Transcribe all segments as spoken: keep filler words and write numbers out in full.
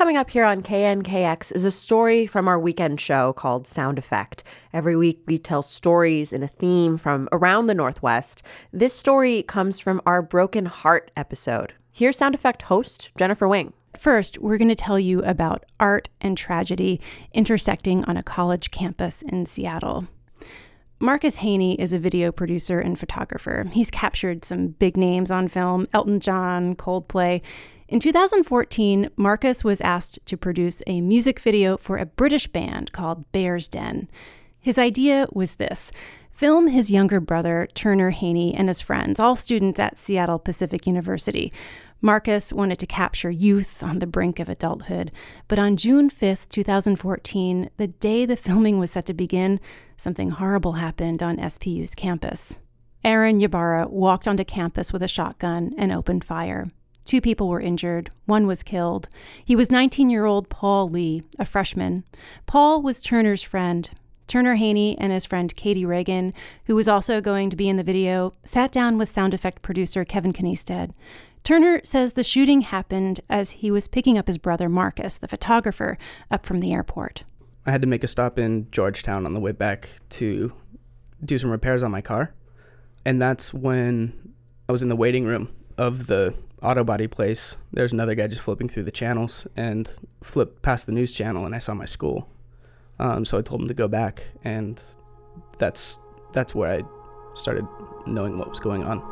coming up here on K N K X is a story from our weekend show called Sound Effect. Every week we tell stories in a theme from around the Northwest. This story comes from our Broken Heart episode. Here's Sound Effect host Jennifer Wing. First, we're going to tell you about art and tragedy intersecting on a college campus in Seattle. Marcus Haney is a video producer and photographer. He's captured some big names on film, Elton John, Coldplay. In two thousand fourteen, Marcus was asked to produce a music video for a British band called Bear's Den. His idea was this: film his younger brother, Turner Haney, and his friends, all students at Seattle Pacific University. Marcus wanted to capture youth on the brink of adulthood, but on June fifth, twenty fourteen, the day the filming was set to begin, something horrible happened on S P U's campus. Aaron Ybarra walked onto campus with a shotgun and opened fire. Two people were injured. One was killed. He was nineteen-year-old Paul Lee, a freshman. Paul was Turner's friend. Turner Haney and his friend Katie Reagan, who was also going to be in the video, sat down with sound effect producer Kevin Kniestead. Turner says the shooting happened as he was picking up his brother Marcus, the photographer, up from the airport. I had to make a stop in Georgetown on the way back to do some repairs on my car. And that's when I was in the waiting room of the auto body place. There's another guy just flipping through the channels and flipped past the news channel, and I saw my school. Um, so I told him to go back, and that's that's where I started knowing what was going on.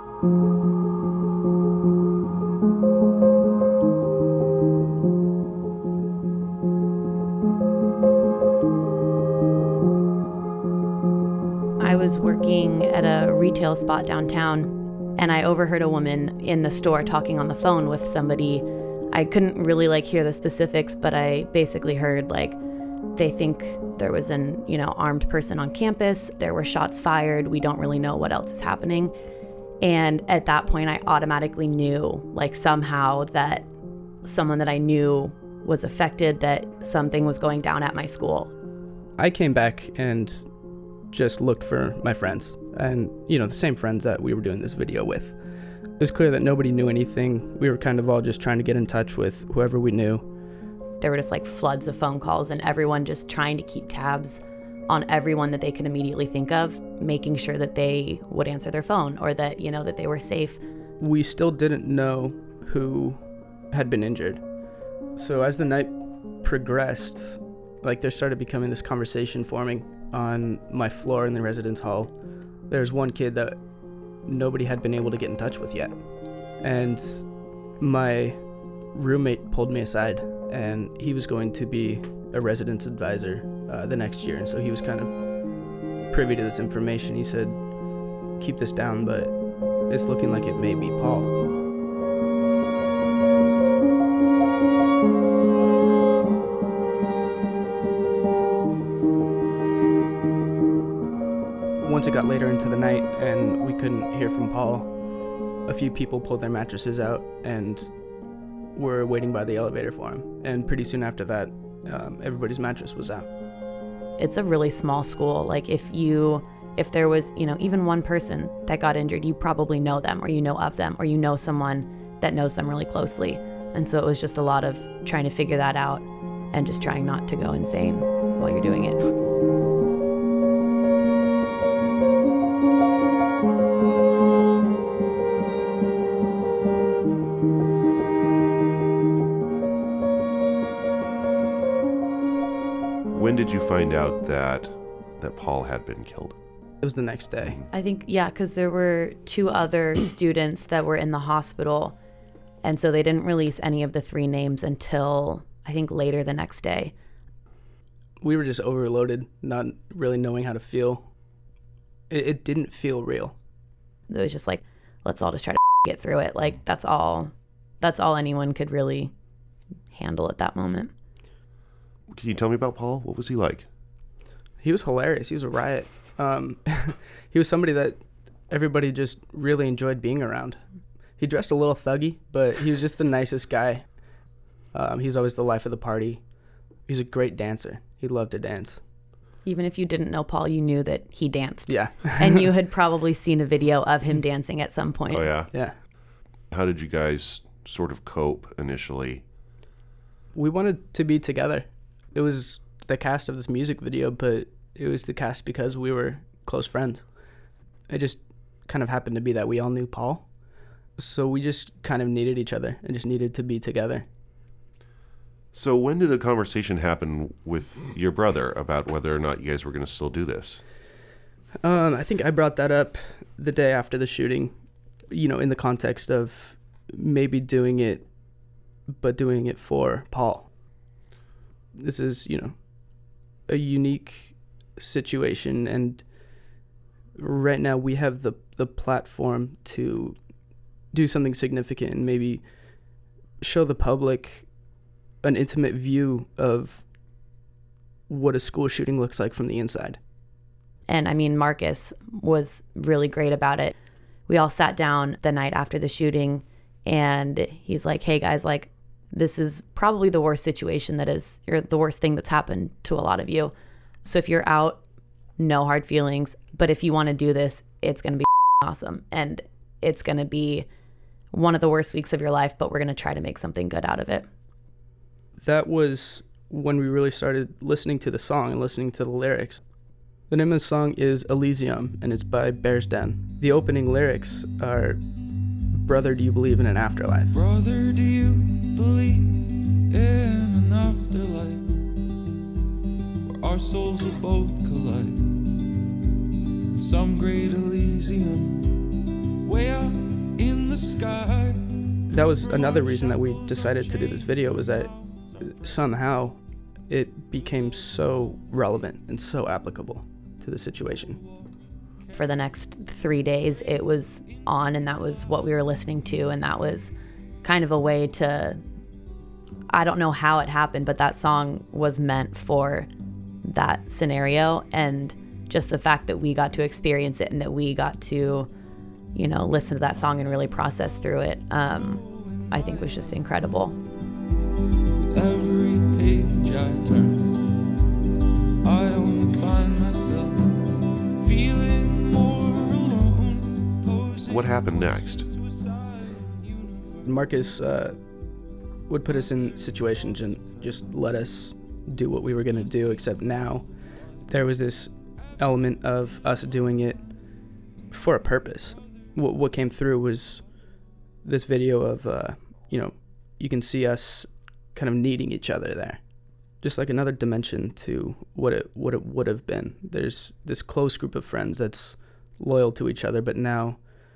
I was working at a retail spot downtown, and I overheard a woman in the store talking on the phone with somebody. I couldn't really like hear the specifics, but I basically heard like they think there was an, you know, armed person on campus. There were shots fired. We don't really know what else is happening. And at that point, I automatically knew like somehow that someone that I knew was affected, that something was going down at my school. I came back and just looked for my friends, and you know, the same friends that we were doing this video with. It was clear that nobody knew anything. We were kind of all just trying to get in touch with whoever we knew. There were just like floods of phone calls, and everyone just trying to keep tabs on everyone that they could immediately think of, making sure that they would answer their phone, or that, you know, that they were safe. We still didn't know who had been injured. So as the night progressed, like there started becoming this conversation forming on my floor in the residence hall. There's one kid that nobody had been able to get in touch with yet. And my roommate pulled me aside, and he was going to be a residence advisor uh, the next year. And so he was kind of privy to this information. He said, keep this down, but it's looking like it may be Paul. Once it got later into the night and we couldn't hear from Paul, a few people pulled their mattresses out and were waiting by the elevator for him. And pretty soon after that, um, everybody's mattress was out. It's a really small school. Like if you, if there was, you know, even one person that got injured, you probably know them, or you know of them, or you know someone that knows them really closely. And so it was just a lot of trying to figure that out and just trying not to go insane while you're doing it. When did you find out that that Paul had been killed? It was the next day. I think, yeah, because there were two other students that were in the hospital, and so they didn't release any of the three names until, I think, later the next day. We were just overloaded, not really knowing how to feel. It, it didn't feel real. It was just like, let's all just try to get through it. Like, that's all, that's all anyone could really handle at that moment. Can you tell me about Paul? What was he like? He was hilarious. He was a riot. Um, he was somebody that everybody just really enjoyed being around. He dressed a little thuggy, but he was just the nicest guy. Um, he was always the life of the party. He's a great dancer. He loved to dance. Even if you didn't know Paul, you knew that he danced. Yeah. And you had probably seen a video of him dancing at some point. Oh, yeah? Yeah. How did you guys sort of cope initially? We wanted to be together. It was the cast of this music video, but it was the cast because we were close friends. It just kind of happened to be that we all knew Paul. So we just kind of needed each other and just needed to be together. So when did the conversation happen with your brother about whether or not you guys were going to still do this? Um, I think I brought that up the day after the shooting, you know, in the context of maybe doing it, but doing it for Paul. This is, you know, a unique situation, and right now we have the, the platform to do something significant and maybe show the public an intimate view of what a school shooting looks like from the inside. And I mean, Marcus was really great about it. We all sat down the night after the shooting, and he's like, hey guys, like, this is probably the worst situation that is, or the worst thing that's happened to a lot of you. So if you're out, no hard feelings. But if you want to do this, it's going to be awesome. And it's going to be one of the worst weeks of your life, but we're going to try to make something good out of it. That was when we really started listening to the song and listening to the lyrics. The name of the song is Elysium, and it's by Bears Den. The opening lyrics are, brother, do you believe in an afterlife? Brother, do you believe in an afterlife where our souls will both collide in some great Elysium way up in the sky? That was another reason that we decided to do this video, was that somehow it became so relevant and so applicable to the situation. For the next three days, it was on, and that was what we were listening to, and that was kind of a way to, I don't know how it happened, but that song was meant for that scenario, and just the fact that we got to experience it and that we got to, you know, listen to that song and really process through it, um, I think was just incredible. Every page I turn, I only find myself feeling more alone. What happened next? Marcus uh, would put us in situations and just let us do what we were going to do, except now there was this element of us doing it for a purpose. What, what came through was this video of, uh, you know, you can see us kind of needing each other there. Just like another dimension to what it what it would have been. There's this close group of friends that's loyal to each other, but now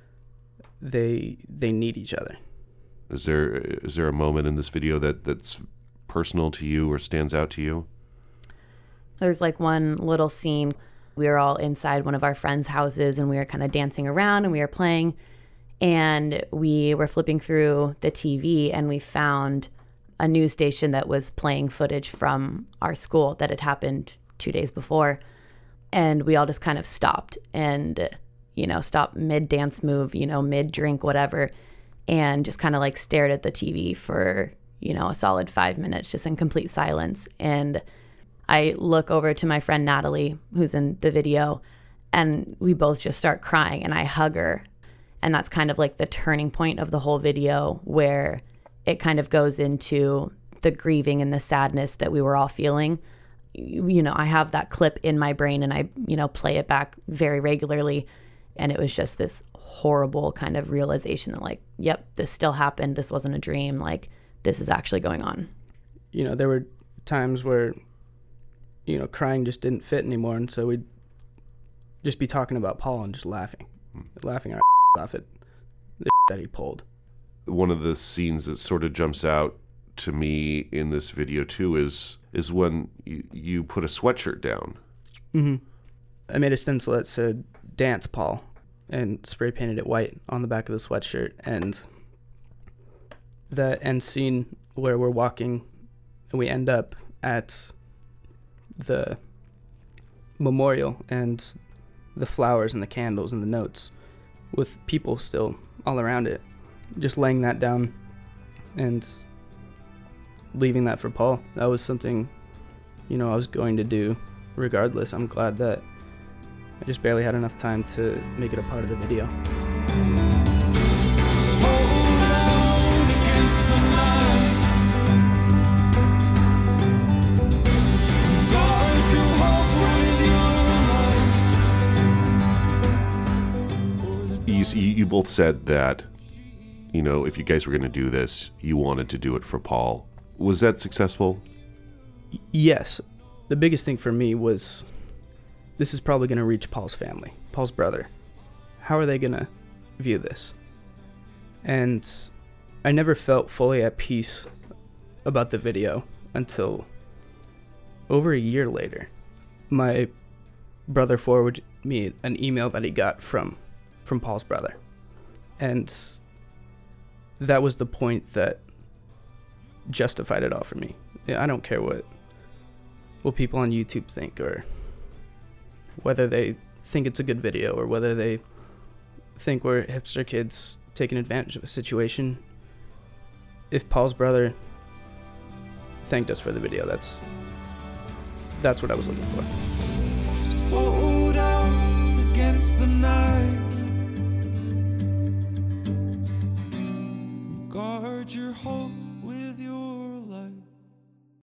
they they need each other. Is there is there a moment in this video that, that's personal to you or stands out to you? There's like one little scene. We were all inside one of our friends' houses, and we were kind of dancing around and we were playing, and we were flipping through the T V, and we found a news station that was playing footage from our school that had happened two days before. And we all just kind of stopped and, you know, stopped mid-dance move, you know, mid-drink, whatever, and just kind of like stared at the T V for, you know, a solid five minutes just in complete silence. And I look over to my friend Natalie, who's in the video, and we both just start crying, and I hug her. And that's kind of like the turning point of the whole video, where it kind of goes into the grieving and the sadness that we were all feeling. You know, I have that clip in my brain, and I, you know, play it back very regularly. And it was just this horrible kind of realization that, like, yep, this still happened. This wasn't a dream. Like, this is actually going on. You know, there were times where, you know, crying just didn't fit anymore. And so we'd just be talking about Paul and just laughing, laughing our off at the that he pulled. One of the scenes that sort of jumps out to me in this video too is is when you, you put a sweatshirt down. Mm-hmm. I made a stencil that said "Dance, Paul," and spray painted it white on the back of the sweatshirt. And the end scene where we're walking and we end up at the memorial and the flowers and the candles and the notes with people still all around it. Just laying that down and leaving that for Paul. That was something, you know, I was going to do regardless. I'm glad that I just barely had enough time to make it a part of the video. Just hold on against the night. you both said that, you know, if you guys were going to do this, you wanted to do it for Paul. Was that successful? Y- yes. The biggest thing for me was this is probably going to reach Paul's family, Paul's brother. How are they going to view this? And I never felt fully at peace about the video until over a year later. My brother forwarded me an email that he got from from Paul's brother. And that was the point that justified it all for me. I don't care what what people on YouTube think, or whether they think it's a good video, or whether they think we're hipster kids taking advantage of a situation. If Paul's brother thanked us for the video, that's that's what I was looking for. Just hold out against the night. Guard your hope with your